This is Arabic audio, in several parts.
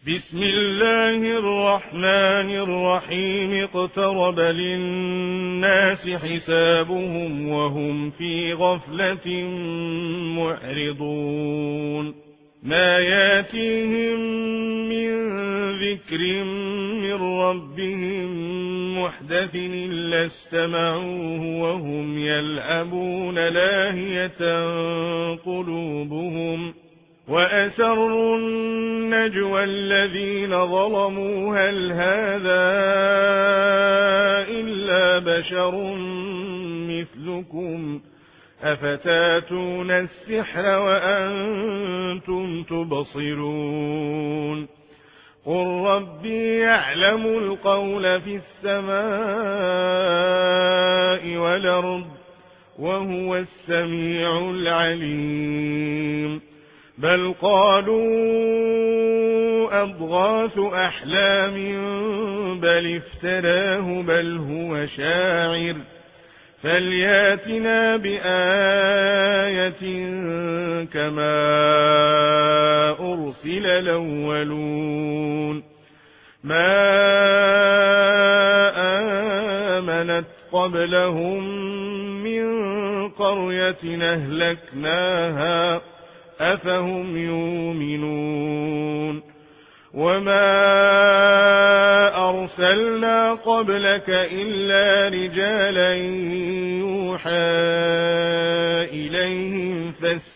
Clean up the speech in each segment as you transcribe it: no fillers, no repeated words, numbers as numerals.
بسم الله الرحمن الرحيم. اقترب للناس حسابهم وهم في غفلة معرضون. ما ياتيهم من ذكر من ربهم محدث إلا استمعوه وهم يلعبون لاهية قلوبهم، وأسروا النجوى الذين ظلموا هل هذا إلا بشر مثلكم أفتاتون السحر وأنتم تبصرون. قل ربي يعلم القول في السماء والأرض وهو السميع العليم. بل قالوا أضغاث أحلام بل افتراه بل هو شاعر فلياتنا بآية كما أرسل الأولون. ما آمنت قبلهم من قرية أهلكناها أفهم يؤمنون. وما أرسلنا قبلك إلا رجالا يوحى إليهم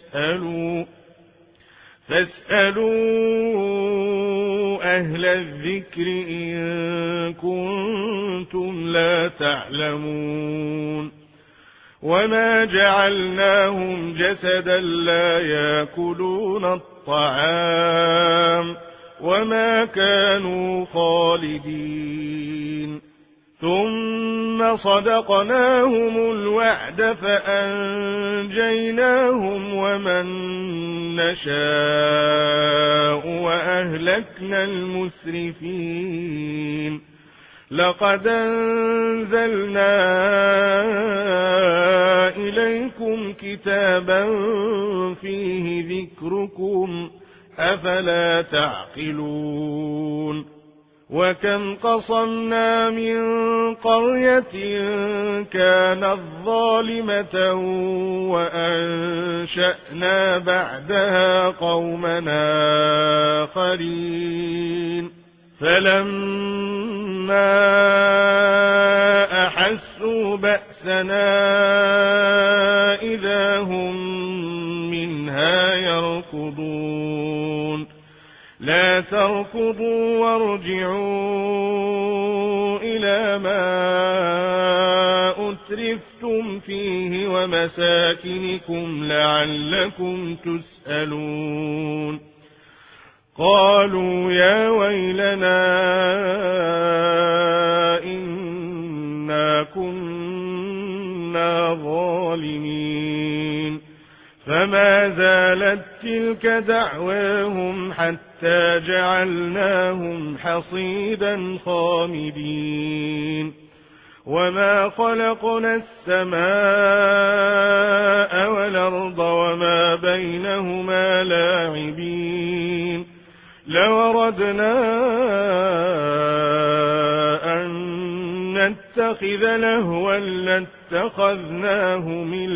فاسألوا أهل الذكر إن كنتم لا تعلمون. وما جعلناهم جسدا لا يأكلون الطعام وما كانوا خالدين. ثم صدقناهم الوعد فأنجيناهم ومن نشاء وأهلكنا المسرفين. لقد أنزلنا إليكم كتابا فيه ذكركم أفلا تعقلون. وكم قصمنا من قرية كانت ظالمة وأنشأنا بعدها قومنا آخرين فلما أحسوا بأسنا إذا هم منها يركضون. لا تركضوا وارجعوا إلى ما أترفتم فيه ومساكنكم لعلكم تسألون. قالوا يا ويلنا إنا كنا ظالمين. فما زالت تلك دعواهم حتى جعلناهم حصيدا خامدين. وما خلقنا السماء والأرض وما بينهما لاعبين. لو أردنا أن نتخذ لهوا لاتخذناه من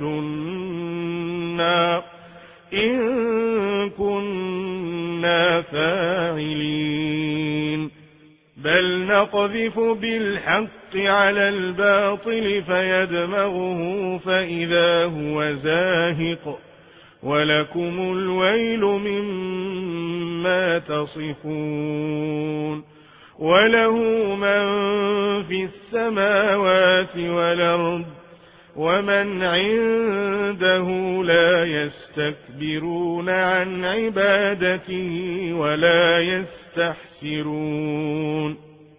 لدنا إن كنا فاعلين. بل نقذف بالحق على الباطل فيدمغه فإذا هو زاهق ولكم الويل مما تصفون. وله من في السماوات والأرض ومن عنده لا يستكبرون عن عبادته ولا يستحسرون.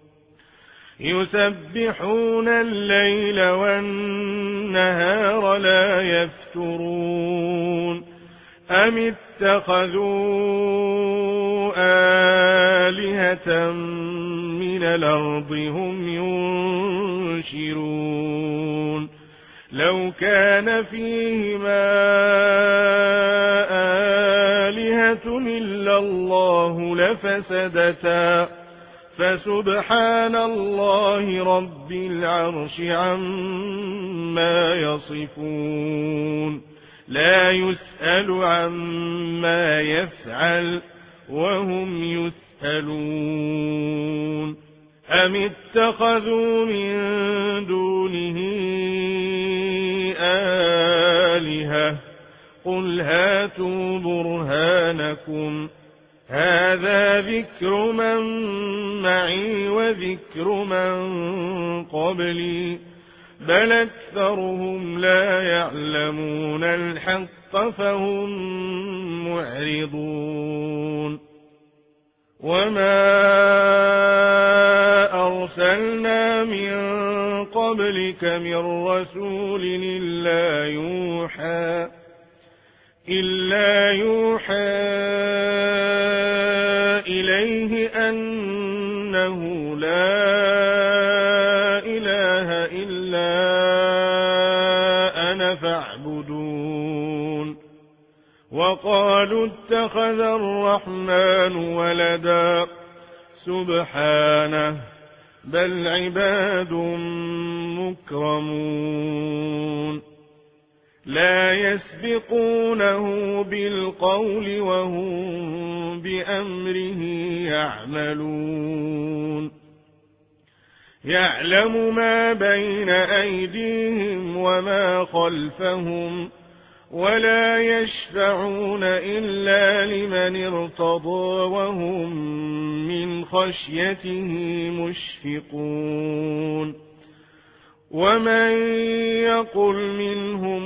يسبحون الليل والنهار لا يفترون. أم اتخذوا آلهة من الأرض هم ينشرون. لو كان فيهما آلهة إلا لولا الله لفسدتا فسبحان الله رب العرش عما يصفون لا يسأل عما يفعل وهم يسألون أم اتخذوا من دونه آلهة قل هاتوا برهانكم هذا ذكر من معي وذكر من قبلي بل أكثرهم لا يعلمون الحق فهم معرضون وما أرسلنا من قبلك من رسول إلا يوحى إليه أنه لا إله إلا أنا فاعبدون وقالوا اتخذ الرحمن ولدا سبحانه بل عباد مكرمون لا يسبقونه بالقول وهم بأمره يعملون يعلم ما بين أيديهم وما خلفهم ولا يشفعون إلا لمن ارتضى وهم من خشيته مشفقون ومن يقل منهم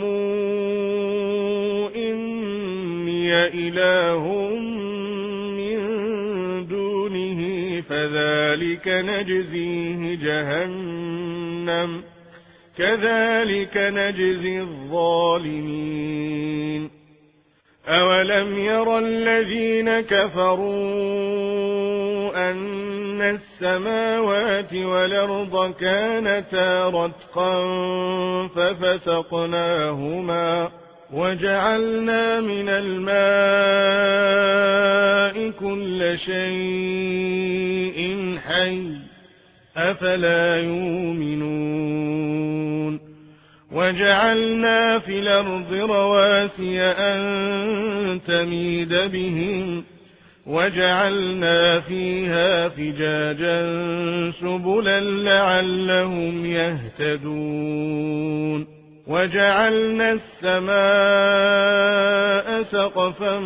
إني إله من دونه فذلك نجزيه جهنم كذلك نجزي الظالمين أولم ير الذين كفروا أن السماوات والأرض كانتا رتقا ففتقناهما وجعلنا من الماء كل شيء حي أفلا يؤمنون وجعلنا في الأرض رواسي أن تميد بهم وجعلنا فيها فجاجا سبلا لعلهم يهتدون وجعلنا السماء سقفا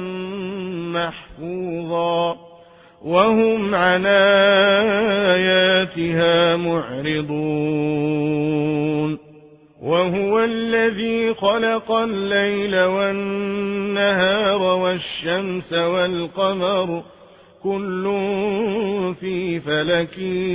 محفوظا وهم عن آياتها معرضون وهو الذي خلق الليل والنهار والشمس والقمر كل في فلك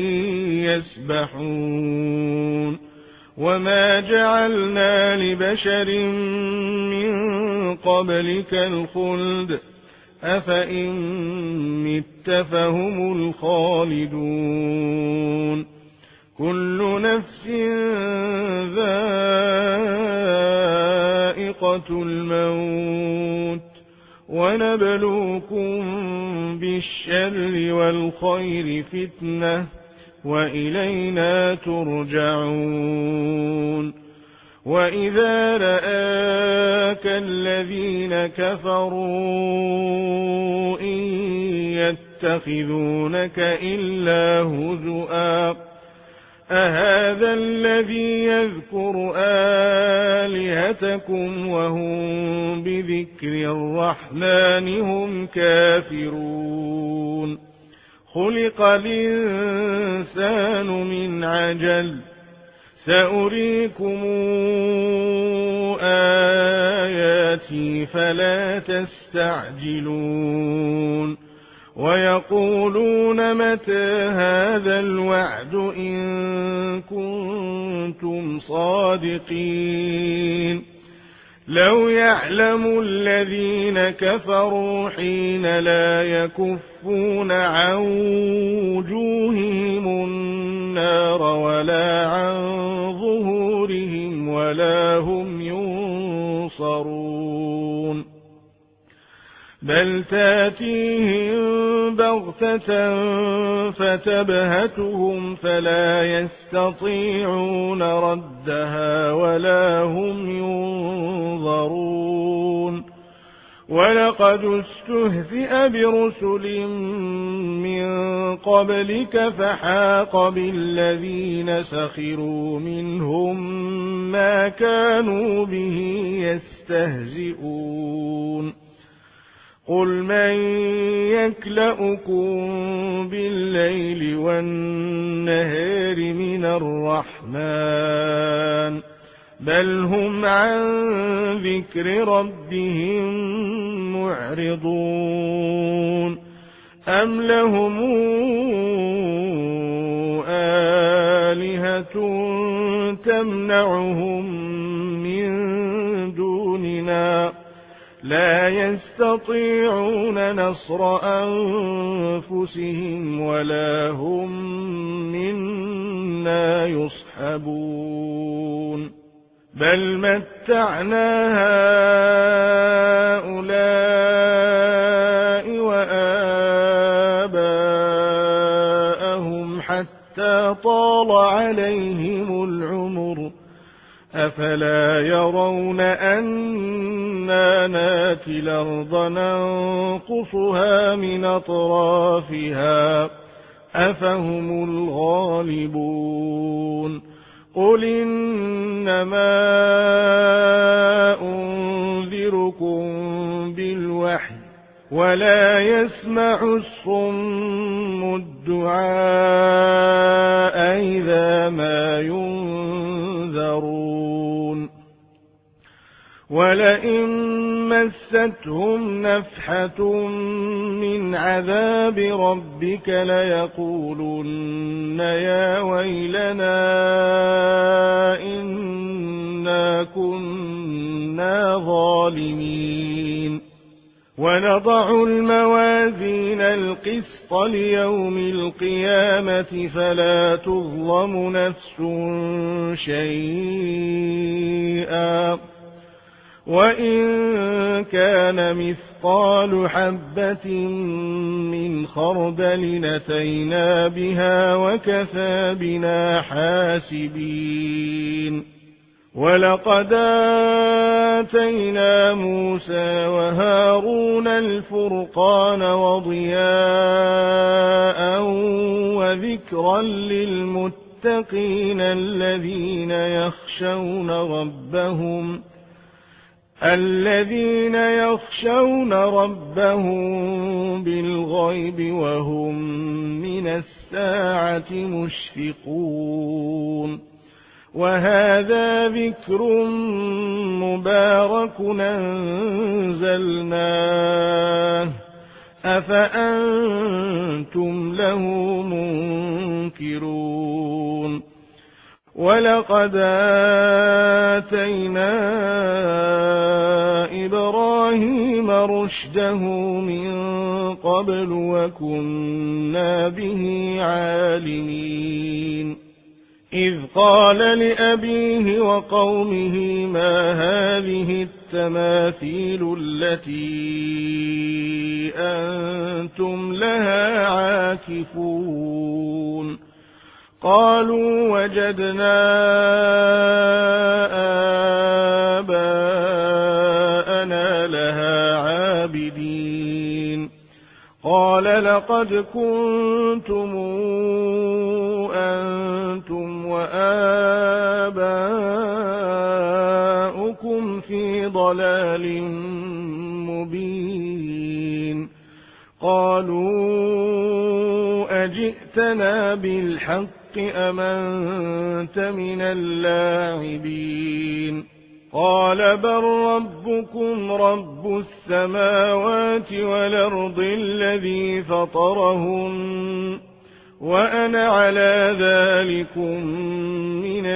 يسبحون وما جعلنا لبشر من قبلك الخلد أفإن مت فهم الخالدون كل نفس ذائقة الموت ونبلوكم بالشر والخير فتنة وإلينا ترجعون وإذا رآك الذين كفروا إن يتخذونك إلا هزؤا أهذا الذي يذكر آلهتكم وهم بذكر الرحمن هم كافرون خلق الإنسان من عجل سأريكم آياتي فلا تستعجلون ويقولون متى هذا الوعد إن كنتم صادقين لو يعلم الذين كفروا حين لا يكفون عن وجوههم النار ولا عن ظهورهم ولا هم ينصرون بل تاتيهم بغتة فتبهتهم فلا يستطيعون ردها ولا هم ينظرون ولقد استهزئ برسل من قبلك فحاق بالذين سخروا منهم ما كانوا به يستهزئون قل من يكلؤكم بالليل والنهار من الرحمن بل هم عن ذكر ربهم معرضون أم لهم آلهة تمنعهم من دوننا لا يستطيعون نصر أنفسهم ولا هم منا يصحبون بل متعنا هؤلاء وآباءهم حتى طال عليهم العمر أفلا يرون أنا ناتي الأرض ننقصها من أطرافها أفهم الغالبون قل إنما أنذركم بالوحي ولا يسمع الصم الدعاء إذا ما ينذرون ولئن مستهم نفحة من عذاب ربك ليقولن يا ويلنا إنا كنا ظالمين ونضع الموازين القسط ليوم القيامة فلا تظلم نفس شيئا وإن كان مثقال حبة من خردل أتينا بها وكفى بنا حاسبين ولقد آتينا موسى وهارون الفرقان وضياء وذكرا للمتقين الذين يخشون ربهم بالغيب وهم من الساعة مشفقون وهذا ذكر مبارك أنزلناه أفأنتم له منكرون ولقد آتينا إبراهيم رشده من قبل وكنا به عالمين إذ قال لأبيه وقومه ما هذه التماثيل التي أنتم لها عاكفون قالوا وجدنا آباءنا لها عابدين قال لقد كنتم أنتم وآباؤكم في ضلال مبين قالوا أجئتنا بالحق أم أنت من اللاعبين قال بل ربكم رب السماوات والأرض الذي فطرهن وأنا على ذلكم من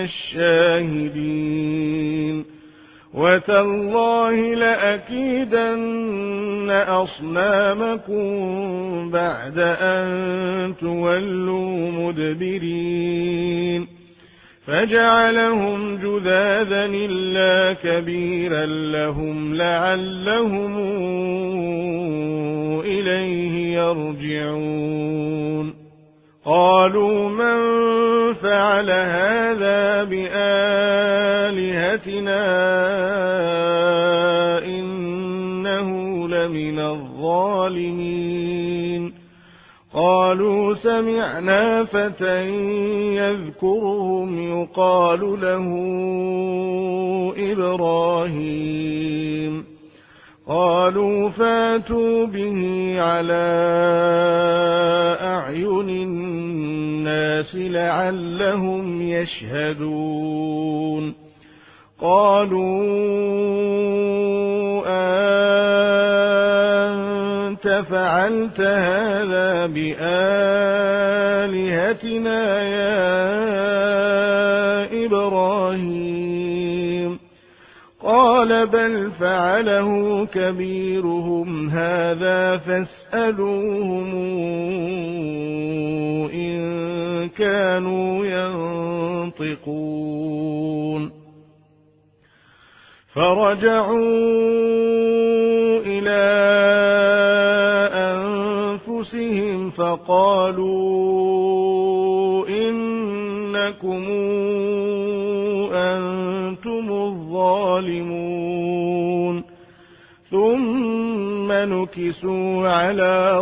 الشاهدين وتالله لأكيدن أصنامكم بعد أن تولوا مدبرين فجعلهم جذاذا إلا كبيرا لهم لعلهم إليه يرجعون قالوا من فعل هذا بآلهتنا إنه لمن الظالمين قالوا سمعنا فتى يذكرهم يقال له إبراهيم قالوا فاتوا به على أعين الناس لعلهم يشهدون قالوا أنت فعلت هذا بآلهتنا يا إبراهيم قال بل فعله كبيرهم هذا فاسألوهم إن كانوا ينطقون فرجعوا إلى أنفسهم فقالوا إنكم أنتم الظالمون ثم نكسوا على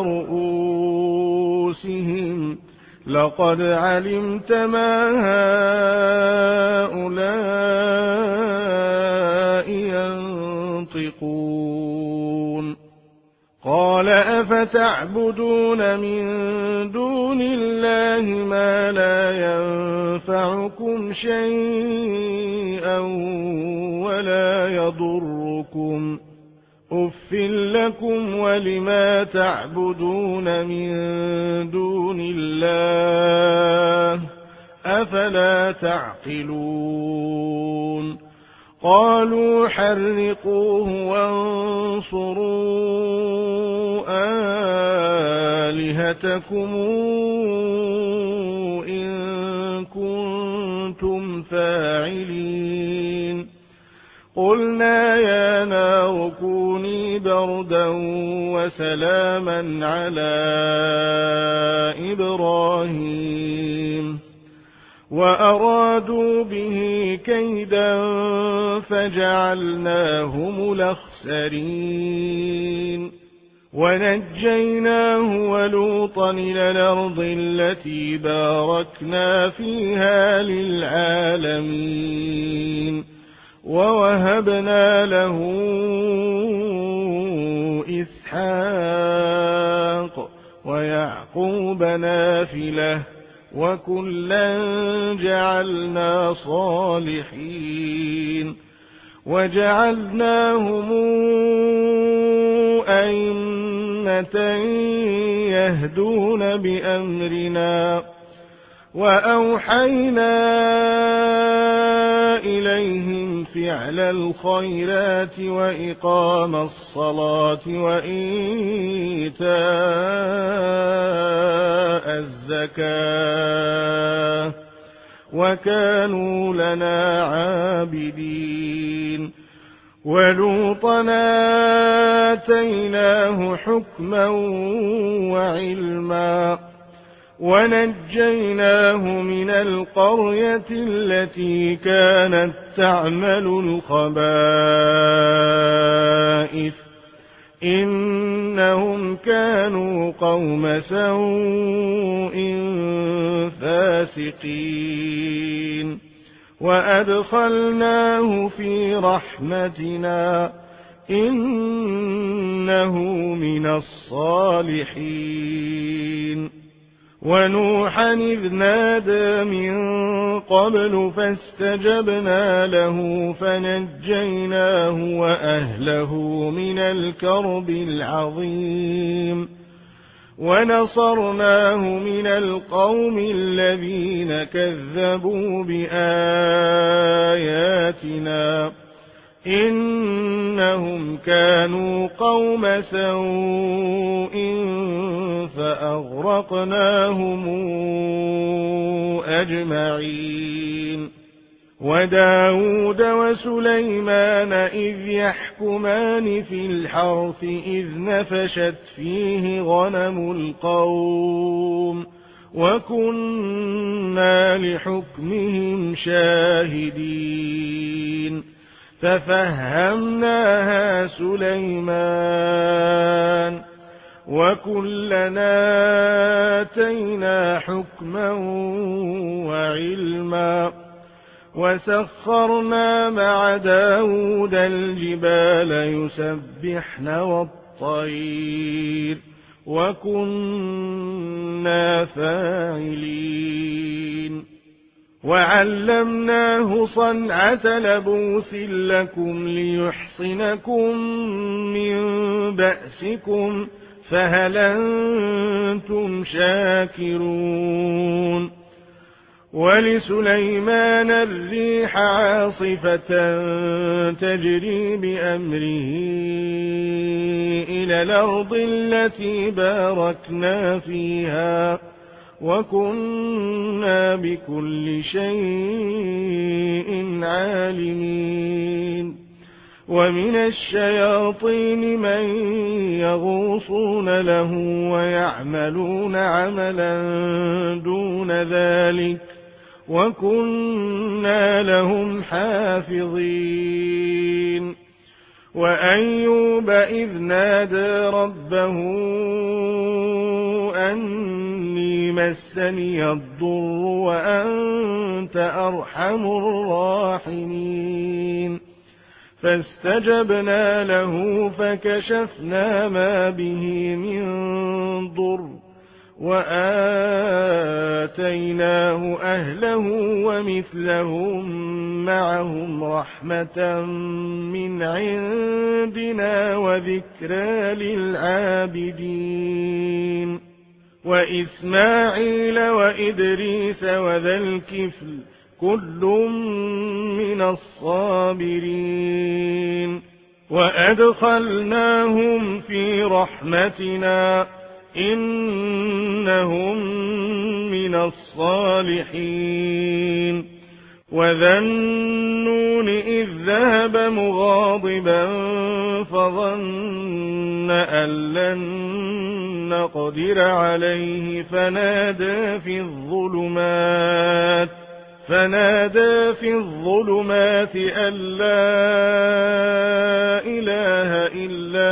رؤوسهم لقد علمت ما هؤلاء ينطقون قال أفتعبدون من دون الله ما لا ينفعكم شيئا ولا يضركم أف لكم ولما تعبدون من دون الله أفلا تعقلون قالوا حرقوه وانصروا آلهتكم إن كنتم فاعلين قلنا يا نار كوني بردا وسلاما على إبراهيم وأرادوا به كيدا فجعلناهم الأخسرين ونجيناه ولوطا إلى الأرض التي باركنا فيها للعالمين ووهبنا له إسحاق ويعقوب نافلة وكلا جعلنا صالحين وجعلناهم أئمة يهدون بأمرنا وأوحينا إليهم فعل الخيرات وإقام الصلاة وإيتاء الزكاة وكانوا لنا عابدين ولوطا آتيناه حكما وعلما ونجيناه من القرية التي كانت تعمل الخبائث إنهم كانوا قوم سوء فاسقين وأدخلناه في رحمتنا إنه من الصالحين ونوحا إذ نادى من قبل فاستجبنا له فنجيناه وأهله من الكرب العظيم ونصرناه من القوم الذين كذبوا بآياتنا إنهم كانوا قوم سوء فأغرقناهم أجمعين وداود وسليمان إذ يحكمان في الحرث إذ نفشت فيه غنم القوم وكنا لحكمهم شاهدين ففهمناها سليمان وكلنا آتينا حكما وعلما وسخرنا مع داود الجبال يسبحن والطير وكنا فاعلين وعلمناه صنعة لبوس لكم ليحصنكم من بأسكم فهل أنتم شاكرون ولسليمان الريح عاصفة تجري بأمره إلى الأرض التي باركنا فيها وكنا بكل شيء عالمين ومن الشياطين من يغوصون له ويعملون عملا دون ذلك وكنا لهم حافظين وأيوب إذ نادى ربه أني مسني الضر وأنت أرحم الراحمين فاستجبنا له فكشفنا ما به من ضر وآتيناه أهله ومثلهم معهم رحمة من عندنا وذكرى للعابدين وإسماعيل وإدريس وذا الكفل كل من الصابرين وأدخلناهم في رحمتنا إنهم من الصالحين وذا النون إذ ذهب مغاضبا فظن أن لن نقدر عليه فنادى في الظلمات أن لا إله إلا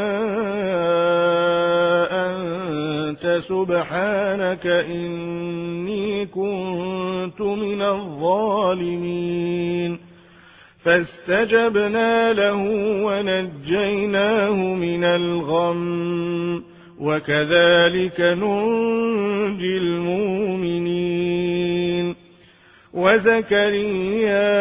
أنت سبحانك إني كنت من الظالمين فاستجبنا له ونجيناه من الغم وكذلك ننجي المؤمنين وزكريا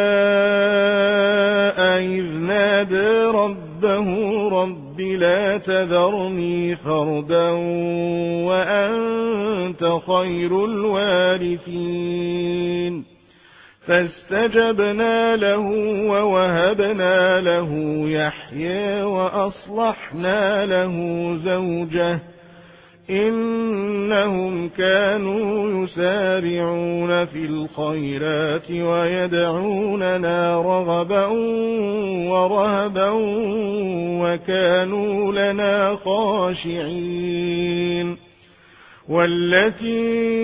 إذ نادى ربه رب لا تذرني فردا وأنت خير الوارثين فاستجبنا له ووهبنا له يحيى وأصلحنا له زوجه إنهم كانوا يسارعون في الخيرات ويدعوننا رغبا ورهبا وكانوا لنا خاشعين والتي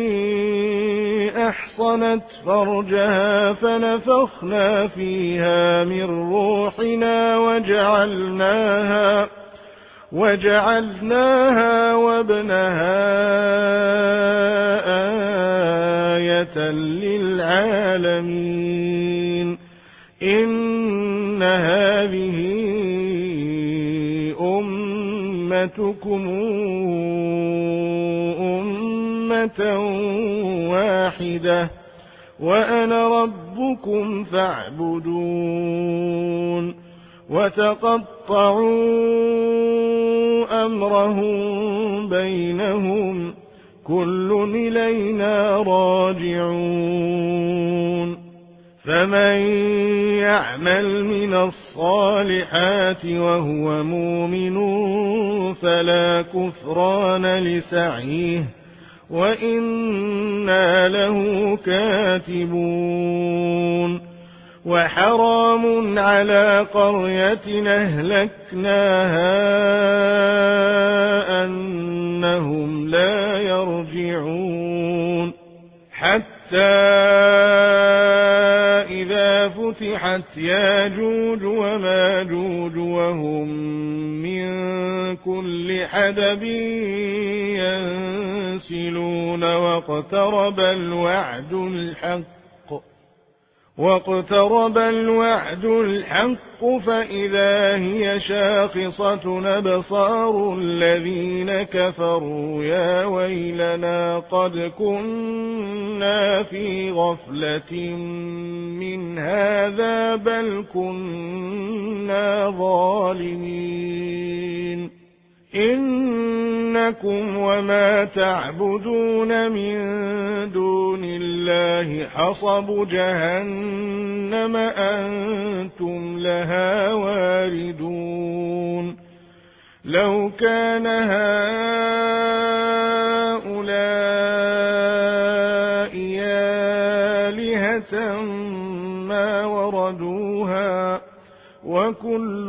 أحصنت فرجها فنفخنا فيها من روحنا وجعلناها وابنها آية للعالمين إن هذه أمتكم أمة واحدة وأنا ربكم فاعبدون وتقطعوا أمرهم بينهم كل إلينا راجعون فمن يعمل من الصالحات وهو مؤمن فلا كفران لسعيه وإنا له كاتبون وحرام على قرية أهلكناها أنهم لا يرجعون حتى إذا فتحت ياجوج وماجوج وهم من كل حدب ينسلون واقترب الوعد الحق فإذا هي شاخصة أبصار الذين كفروا يا ويلنا قد كنا في غفلة من هذا بل كنا ظالمين إنكم وما تعبدون من دون الله حصب جهنم أنتم لها واردون لو كان هؤلاء آلهة ما وردوها وكل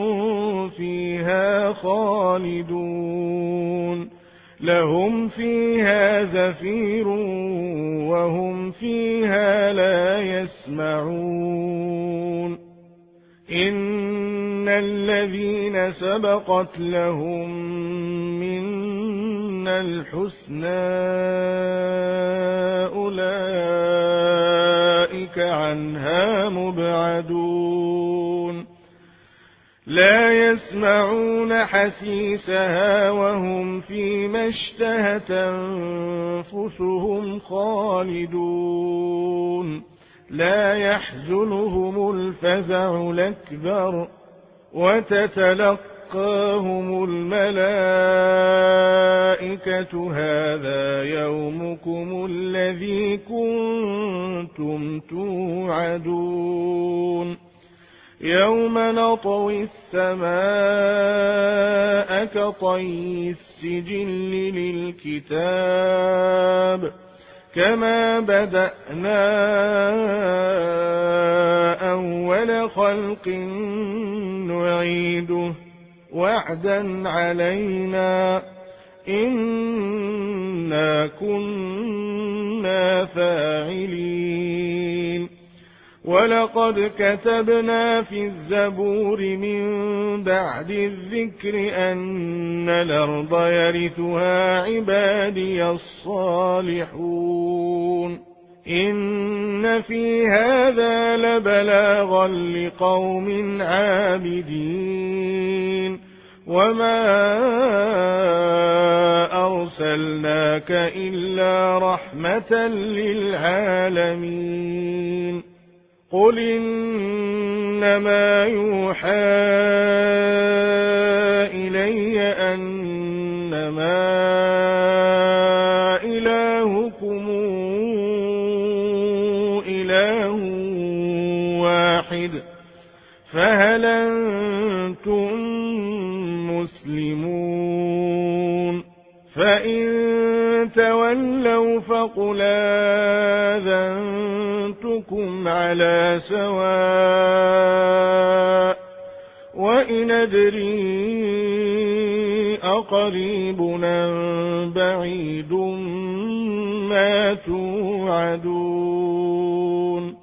فيها خالدون لهم فيها زفير وهم فيها لا يسمعون إن الذين سبقت لهم منا الحسنى أولئك عنها مبعدون لا يسمعون حسيسها وهم فيما اشتهت أنفسهم خالدون لا يحزنهم الفزع الأكبر وتتلقاهم الملائكة هذا يومكم الذي كنتم توعدون يوم نطوي السماء كطي السجل للكتاب كما بدأنا أول خلق نعيده وعدا علينا إنا كنا فاعلين ولقد كتبنا في الزبور من بعد الذكر أن الأرض يرثها عبادي الصالحون إن في هذا لبلاغا لقوم عابدين وما أرسلناك إلا رحمة للعالمين قل إنما يوحى إلي أنما إلهكم إله واحد فهل أنتم مسلمون فإن تولوا فقل آذنتكم على سواء وإن أدري أقريب أم بعيد ما توعدون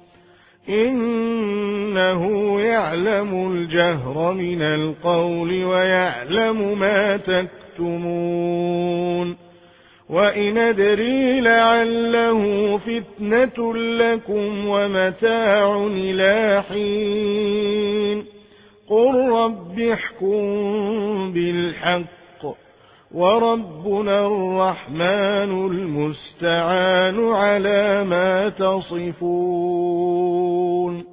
إنه يعلم الجهر من القول ويعلم ما تكتمون وإن أدري لعله فتنة لكم ومتاع إلى حين قل رب احكم بالحق وربنا الرحمن المستعان على ما تصفون